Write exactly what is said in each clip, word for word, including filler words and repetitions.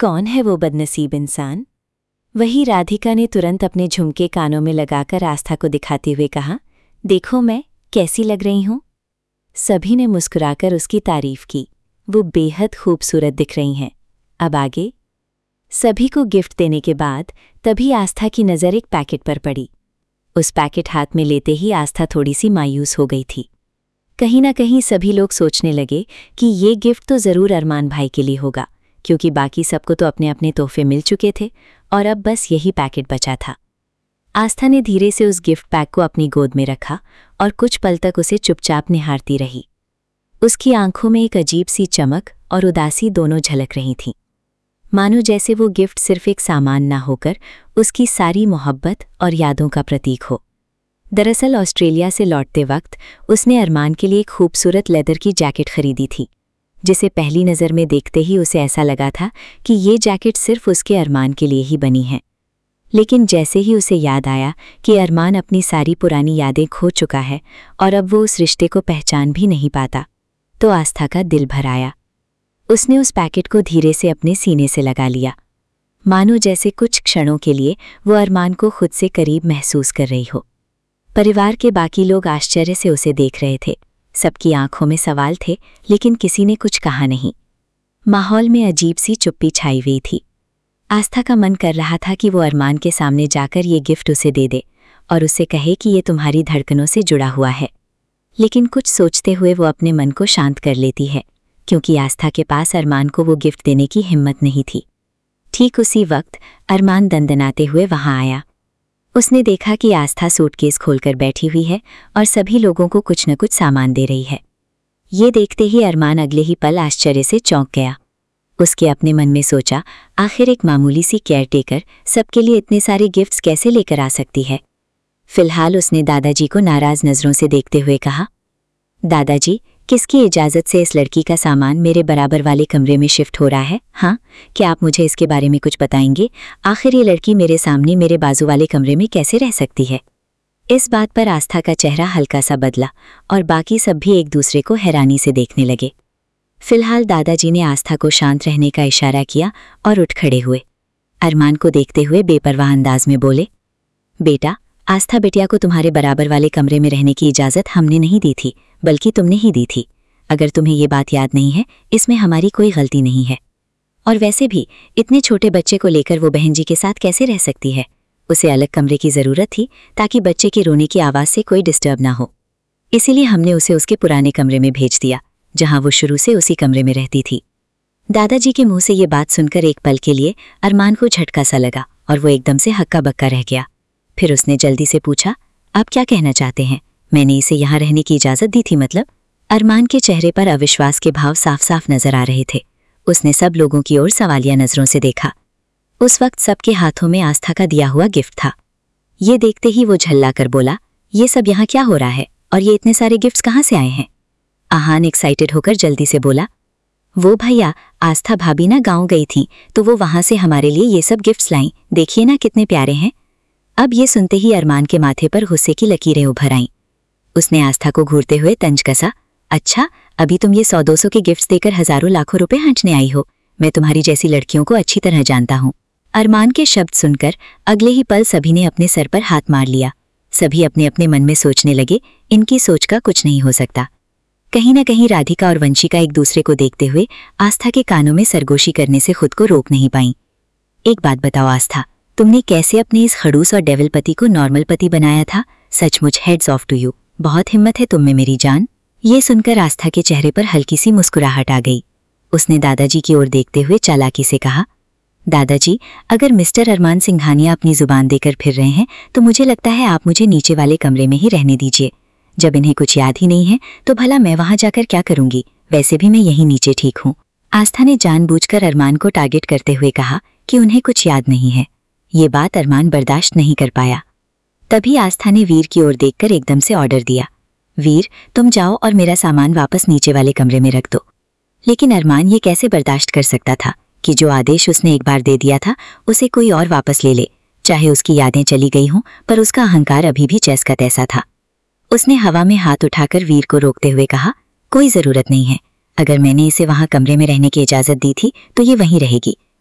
कौन है वो बदनसीब इंसान? वही राधिका ने तुरंत अपने झुमके कानों में लगाकर आस्था को दिखाते हुए कहा, देखो मैं कैसी लग रही हूं? सभी ने मुस्कुराकर उसकी तारीफ की। वो बेहद खूबसूरत दिख रही हैं। अब आगे? सभी को गिफ्ट देने के बाद तभी आस्था की नज़र एक पैकेट पर पड़ी। उस पैकेट हाथ में लेते ही आस्था थोड़ी सी मायूस हो गई थी। कहीं ना कहीं सभी लोग सोचने लगे कि ये गिफ्ट तो ज़रूर अरमान भाई के लिए होगा, क्योंकि बाकी सबको तो अपने अपने तोहफे मिल चुके थे और अब बस यही पैकेट बचा था। आस्था ने धीरे से उस गिफ्ट पैक को अपनी गोद में रखा और कुछ पल तक उसे चुपचाप निहारती रही। उसकी आंखों में एक अजीब सी चमक और उदासी दोनों झलक रही थीं, मानो जैसे वो गिफ्ट सिर्फ एक सामान ना होकर उसकी सारी मोहब्बत और यादों का प्रतीक हो। दरअसल ऑस्ट्रेलिया से लौटते वक्त उसने अरमान के लिए एक खूबसूरत लेदर की जैकेट खरीदी थी, जिसे पहली नज़र में देखते ही उसे ऐसा लगा था कि ये जैकेट सिर्फ उसके अरमान के लिए ही बनी है। लेकिन जैसे ही उसे याद आया कि अरमान अपनी सारी पुरानी यादें खो चुका है और अब वो उस रिश्ते को पहचान भी नहीं पाता, तो आस्था का दिल भर आया। उसने उस पैकेट को धीरे से अपने सीने से लगा लिया, मानो जैसे कुछ क्षणों के लिए वो अरमान को खुद से करीब महसूस कर रही हो। परिवार के बाकी लोग आश्चर्य से उसे देख रहे थे। सबकी आंखों में सवाल थे, लेकिन किसी ने कुछ कहा नहीं। माहौल में अजीब सी चुप्पी छाई हुई थी। आस्था का मन कर रहा था कि वो अरमान के सामने जाकर ये गिफ्ट उसे दे दे और उससे कहे कि ये तुम्हारी धड़कनों से जुड़ा हुआ है। लेकिन कुछ सोचते हुए वो अपने मन को शांत कर लेती है, क्योंकि आस्था के पास अरमान को वो गिफ्ट देने की हिम्मत नहीं थी। ठीक उसी वक्त अरमान दंदनाते हुए वहां आया। उसने देखा कि आस्था सूटकेस खोलकर बैठी हुई है और सभी लोगों को कुछ न कुछ सामान दे रही है। ये देखते ही अरमान अगले ही पल आश्चर्य से चौंक गया। उसके अपने मन में सोचा, आखिर एक मामूली सी केयरटेकर सबके लिए इतने सारे गिफ्ट्स कैसे लेकर आ सकती है। फिलहाल उसने दादाजी को नाराज नज़रों से देखते हुए कहा, दादाजी, किसकी इजाज़त से इस लड़की का सामान मेरे बराबर वाले कमरे में शिफ्ट हो रहा है? हाँ, क्या आप मुझे इसके बारे में कुछ बताएंगे? आखिर ये लड़की मेरे सामने मेरे बाजू वाले कमरे में कैसे रह सकती है? इस बात पर आस्था का चेहरा हल्का सा बदला और बाकी सब भी एक दूसरे को हैरानी से देखने लगे। फिलहाल दादाजी ने आस्था को शांत रहने का इशारा किया और उठ खड़े हुए। अरमान को देखते हुए बेपरवाह अंदाज में बोले, बेटा, आस्था बिटिया को तुम्हारे बराबर वाले कमरे में रहने की इजाज़त हमने नहीं दी थी, बल्कि तुमने ही दी थी। अगर तुम्हें ये बात याद नहीं है, इसमें हमारी कोई गलती नहीं है। और वैसे भी इतने छोटे बच्चे को लेकर वो बहन जी के साथ कैसे रह सकती है? उसे अलग कमरे की ज़रूरत थी ताकि बच्चे के रोने की आवाज़ से कोई डिस्टर्ब ना हो। इसीलिए हमने उसे उसके पुराने कमरे में भेज दिया, जहाँ वो शुरू से उसी कमरे में रहती थी। दादाजी के मुंह से ये बात सुनकर एक पल के लिए अरमान को झटका सा लगा और वो एकदम से हक्का बक्का रह गया। फिर उसने जल्दी से पूछा, आप क्या कहना चाहते हैं? मैंने इसे यहाँ रहने की इजाज़त दी थी मतलब? अरमान के चेहरे पर अविश्वास के भाव साफ साफ नजर आ रहे थे। उसने सब लोगों की ओर सवालिया नज़रों से देखा। उस वक्त सबके हाथों में आस्था का दिया हुआ गिफ्ट था। ये देखते ही वो झल्ला कर बोला, ये सब यहाँ क्या हो रहा है और ये इतने सारे गिफ्ट्स कहाँ से आए हैं? आहान एक्साइटेड होकर जल्दी से बोला, वो भैया, आस्था भाभी ना गाँव गई थी तो वो वहाँ से हमारे लिए ये सब गिफ्ट्स लाईं। देखिए ना कितने प्यारे हैं। अब ये सुनते ही अरमान के माथे पर गुस्से की लकीरें उभर आईं। उसने आस्था को घूरते हुए तंज कसा, अच्छा, अभी तुम ये सौ दो सौ के गिफ्ट्स देकर हजारों लाखों रुपए हंचने आई हो। मैं तुम्हारी जैसी लड़कियों को अच्छी तरह जानता हूँ। अरमान के शब्द सुनकर अगले ही पल सभी ने अपने सर पर हाथ मार लिया। सभी अपने अपने मन में सोचने लगे, इनकी सोच का कुछ नहीं हो सकता। कहीं ना कहीं राधिका और वंशिका एक दूसरे को देखते हुए आस्था के कानों में सरगोशी करने से खुद को रोक नहीं पाईं। एक बात बताओ आस्था, तुमने कैसे अपने इस खड़ूस और डेविल पति को नॉर्मल पति बनाया था? सचमुच हेड्स ऑफ टू यू। बहुत हिम्मत है तुम में मेरी जान। ये सुनकर आस्था के चेहरे पर हल्की सी मुस्कुराहट आ गई। उसने दादाजी की ओर देखते हुए चालाकी से कहा, दादाजी, अगर मिस्टर अरमान सिंघानिया अपनी जुबान देकर फिर रहे हैं तो मुझे लगता है आप मुझे नीचे वाले कमरे में ही रहने दीजिए। जब इन्हें कुछ याद ही नहीं है तो भला मैं वहां जाकर क्या करूंगी? वैसे भी मैं यहीं नीचे ठीक हूँ। आस्था ने जानबूझकर अरमान को टारगेट करते हुए कहा कि उन्हें कुछ याद नहीं है। ये बात अरमान बर्दाश्त नहीं कर पाया। तभी आस्था ने वीर की ओर देखकर एकदम से ऑर्डर दिया, वीर, तुम जाओ और मेरा सामान वापस नीचे वाले कमरे में रख दो। लेकिन अरमान ये कैसे बर्दाश्त कर सकता था कि जो आदेश उसने एक बार दे दिया था उसे कोई और वापस ले ले। चाहे उसकी यादें चली गई हों, पर उसका अहंकार अभी भी जैसा का तैसा था। उसने हवा में हाथ उठाकर वीर को रोकते हुए कहा, कोई ज़रूरत नहीं है। अगर मैंने इसे वहाँ कमरे में रहने की इजाज़त दी थी तो ये वहीं रहेगी।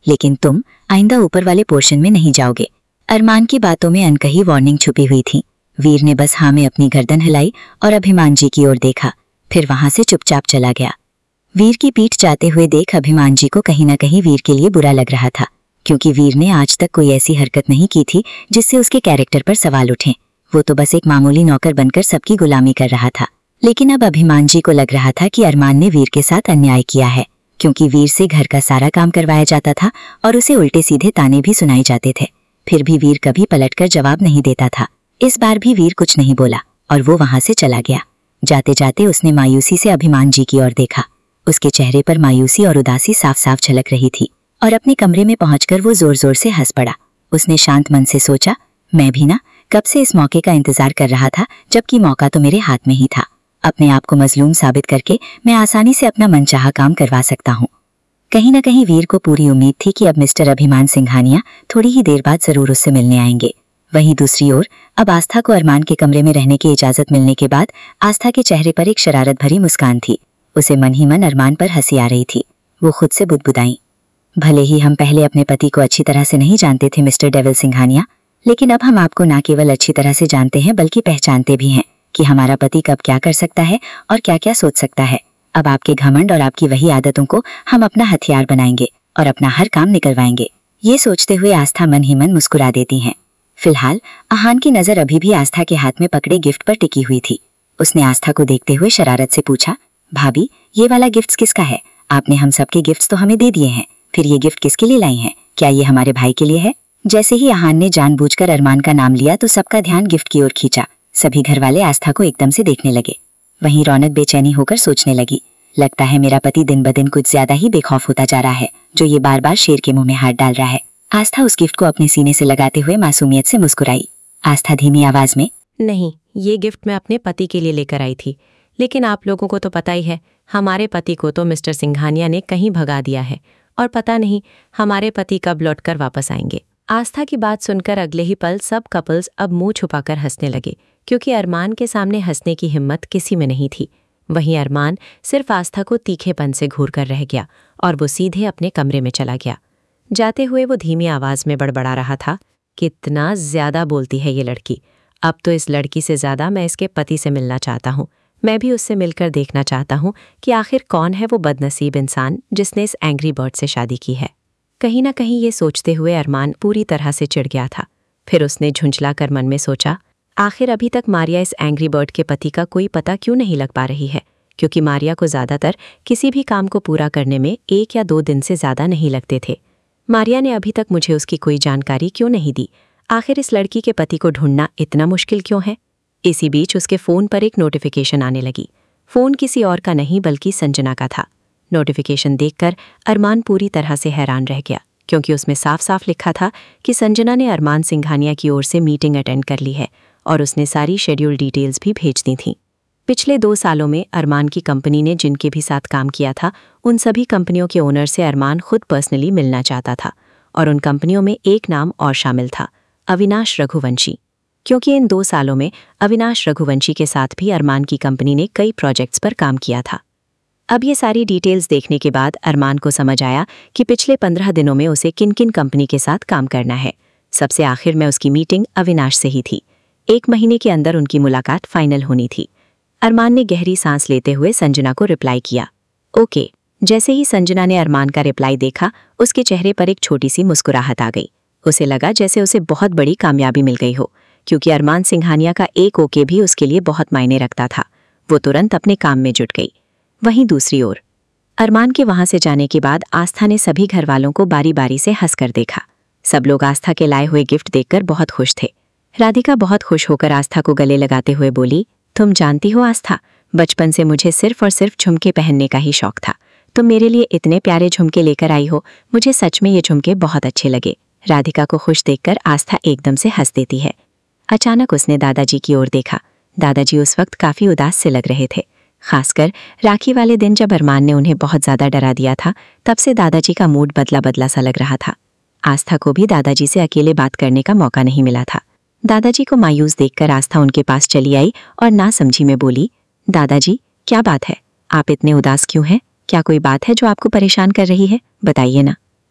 लेकिन तुम आइंदा ऊपर वाले पोर्शन में नहीं जाओगे। अरमान की बातों में अनकही वार्निंग छुपी हुई थी। वीर ने बस हाँ में अपनी गर्दन हिलाई और अभिमान जी की ओर देखा, फिर वहां से चुपचाप चला गया। वीर की पीठ जाते हुए देख अभिमान जी को कहीं ना कहीं वीर के लिए बुरा लग रहा था, क्योंकि वीर ने आज तक कोई ऐसी हरकत नहीं की थी जिससे उसके कैरेक्टर पर सवाल उठें। वो तो बस एक मामूली नौकर बनकर सबकी गुलामी कर रहा था। लेकिन अब अभिमान जी को लग रहा था कि अरमान ने वीर के साथ अन्याय किया है, क्योंकि वीर से घर का सारा काम करवाया जाता था और उसे उल्टे सीधे ताने भी सुनाए जाते थे। फिर भी वीर कभी पलटकर जवाब नहीं देता था। इस बार भी वीर कुछ नहीं बोला और वो वहां से चला गया। जाते जाते उसने मायूसी से अभिमान जी की ओर देखा। उसके चेहरे पर मायूसी और उदासी साफ साफ झलक रही थी और अपने कमरे में पहुंचकर वो जोर जोर से हंस पड़ा। उसने शांत मन से सोचा, मैं भी ना कब से इस मौके का इंतजार कर रहा था, जबकि मौका तो मेरे हाथ में ही था। अपने आप को मजलूम साबित करके मैं आसानी से अपना मनचाहा काम करवा सकता हूँ। कहीं ना कहीं वीर को पूरी उम्मीद थी कि अब मिस्टर अभिमान सिंघानिया थोड़ी ही देर बाद जरूर उससे मिलने आएंगे। वहीं दूसरी ओर अब आस्था को अरमान के कमरे में रहने की इजाजत मिलने के बाद आस्था के चेहरे पर एक शरारत भरी मुस्कान थी। उसे मन ही मन अरमान पर हंसी आ रही थी। वो खुद से बुदबुदाई, भले ही हम पहले अपने पति को अच्छी तरह से नहीं जानते थे मिस्टर डेविल सिंघानिया, लेकिन अब हम आपको न केवल अच्छी तरह से जानते हैं बल्कि पहचानते भी हैं कि हमारा पति कब क्या कर सकता है और क्या क्या सोच सकता है। अब आपके घमंड और आपकी वही आदतों को हम अपना हथियार बनाएंगे और अपना हर काम निकलवाएंगे। ये सोचते हुए आस्था मन ही मन मुस्कुरा देती हैं। फिलहाल आहान की नजर अभी भी आस्था के हाथ में पकड़े गिफ्ट पर टिकी हुई थी। उसने आस्था को देखते हुए शरारत से पूछा, भाभी ये वाला गिफ्ट किसका है? आपने हम सबके गिफ्ट्स तो हमें दे दिए हैं, फिर ये गिफ्ट किसके लिए लाई हैं? क्या ये हमारे भाई के लिए है? जैसे ही आहान ने जानबूझकर अरमान का नाम लिया तो सबका ध्यान गिफ्ट की ओर खींचा। सभी घर वाले आस्था को एकदम से देखने लगे। वहीं रौनक बेचैनी होकर सोचने लगी, लगता है मेरा पति दिन ब दिन कुछ ज्यादा ही बेखौफ होता जा रहा है, जो ये बार बार शेर के मुंह में हाथ डाल रहा है। आस्था उस गिफ्ट को अपने सीने से लगाते हुए मासूमियत से मुस्कुराई। आस्था धीमी आवाज में, नहीं, ये गिफ्ट मैं अपने पति के लिए लेकर आई थी, लेकिन आप लोगों को तो पता ही है हमारे पति को तो मिस्टर सिंघानिया ने कहीं भगा दिया है और पता नहीं हमारे पति कब लौटकर वापस आएंगे। आस्था की बात सुनकर अगले ही पल सब कपल्स अब मुंह छुपाकर हंसने लगे, क्योंकि अरमान के सामने हंसने की हिम्मत किसी में नहीं थी। वहीं अरमान सिर्फ आस्था को तीखेपन से घूर कर रह गया और वो सीधे अपने कमरे में चला गया। जाते हुए वो धीमी आवाज में बड़बड़ा रहा था, कितना ज्यादा बोलती है ये लड़की। अब तो इस लड़की से ज्यादा मैं इसके पति से मिलना चाहता हूँ। मैं भी उससे मिलकर देखना चाहता हूँ कि आखिर कौन है वो बदनसीब इंसान जिसने इस एंग्री बर्ड से शादी की है। कहीं ना कहीं ये सोचते हुए अरमान पूरी तरह से चिढ़ गया था। फिर उसने झुंझला कर मन में सोचा, आखिर अभी तक मारिया इस एंग्री बर्ड के पति का कोई पता क्यों नहीं लग पा रही है, क्योंकि मारिया को ज्यादातर किसी भी काम को पूरा करने में एक या दो दिन से ज्यादा नहीं लगते थे। मारिया ने अभी तक मुझे उसकी कोई जानकारी क्यों नहीं दी? आखिर इस लड़की के पति को ढूंढना इतना मुश्किल क्यों है? इसी बीच उसके फोन पर एक नोटिफिकेशन आने लगी। फोन किसी और का नहीं बल्कि संजना का था। नोटिफिकेशन देखकर अरमान पूरी तरह से हैरान रह गया, क्योंकि उसमें साफ साफ लिखा था कि संजना ने अरमान सिंघानिया की ओर से मीटिंग अटेंड कर ली है और उसने सारी शेड्यूल डिटेल्स भी भेज दी थीं। पिछले दो सालों में अरमान की कंपनी ने जिनके भी साथ काम किया था, उन सभी कंपनियों के ओनर से अरमान खुद पर्सनली मिलना चाहता था और उन कंपनियों में एक नाम और शामिल था, अविनाश रघुवंशी, क्योंकि इन दो सालों में अविनाश रघुवंशी के साथ भी अरमान की कंपनी ने कई प्रोजेक्ट्स पर काम किया था। अब ये सारी डिटेल्स देखने के बाद अरमान को समझ आया कि पिछले पंद्रह दिनों में उसे किन किन कंपनी के साथ काम करना है। सबसे आखिर में उसकी मीटिंग अविनाश से ही थी। एक महीने के अंदर उनकी मुलाकात फाइनल होनी थी। अरमान ने गहरी सांस लेते हुए संजना को रिप्लाई किया, ओके। जैसे ही संजना ने अरमान का रिप्लाई देखा, उसके चेहरे पर एक छोटी सी मुस्कुराहट आ गई। उसे लगा जैसे उसे बहुत बड़ी कामयाबी मिल गई हो, क्योंकि अरमान सिंघानिया का एक ओके भी उसके लिए बहुत मायने रखता था। वो तुरंत अपने काम में जुट गई। वहीं दूसरी ओर अरमान के वहां से जाने के बाद आस्था ने सभी घर वालों को बारी बारी से हंसकर देखा। सब लोग आस्था के लाए हुए गिफ्ट देखकर बहुत खुश थे। राधिका बहुत खुश होकर आस्था को गले लगाते हुए बोली, तुम जानती हो आस्था, बचपन से मुझे सिर्फ और सिर्फ झुमके पहनने का ही शौक था। तुम मेरे लिए इतने प्यारे झुमके लेकर आई हो, मुझे सच में ये झुमके बहुत अच्छे लगे। राधिका को खुश देखकर आस्था एकदम से हंस देती है। अचानक उसने दादाजी की ओर देखा। दादाजी उस वक्त काफी उदास से लग रहे थे। खासकर राखी वाले दिन जब अरमान ने उन्हें बहुत ज्यादा डरा दिया था, तब से दादाजी का मूड बदला बदला सा लग रहा था। आस्था को भी दादाजी से अकेले बात करने का मौका नहीं मिला था। दादाजी को मायूस देखकर आस्था उनके पास चली आई और ना समझी में बोली, दादाजी क्या बात है, आप इतने उदास क्यों हैं? क्या कोई बात है जो आपको परेशान कर रही है? बताइए ना।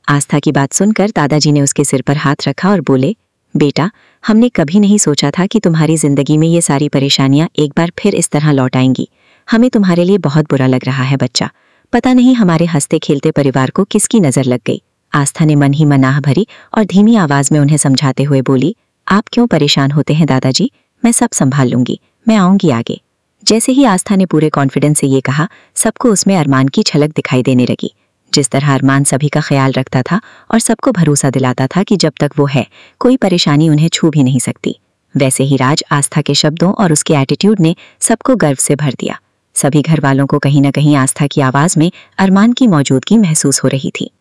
आस्था की बात सुनकर दादाजी ने उसके सिर पर हाथ रखा और बोले, बेटा, हमने कभी नहीं सोचा था कि तुम्हारी जिंदगी में ये सारी परेशानियां एक बार फिर इस तरह लौट आएंगी। हमें तुम्हारे लिए बहुत बुरा लग रहा है बच्चा। पता नहीं हमारे हंसते खेलते परिवार को किसकी नजर लग गई। आस्था ने मन ही मन आह भरी और धीमी आवाज में उन्हें समझाते हुए बोली, आप क्यों परेशान होते हैं दादाजी, मैं सब संभाल लूंगी, मैं आऊंगी आगे। जैसे ही आस्था ने पूरे कॉन्फिडेंस से ये कहा, सबको उसमें अरमान की झलक दिखाई देने लगी। जिस तरह अरमान सभी का ख्याल रखता था और सबको भरोसा दिलाता था कि जब तक वो है कोई परेशानी उन्हें छू भी नहीं सकती, वैसे ही राज आस्था के शब्दों और उसके एटीट्यूड ने सबको गर्व से भर दिया। सभी घर वालों को कहीं न कहीं आस्था की आवाज में अरमान की मौजूदगी महसूस हो रही थी।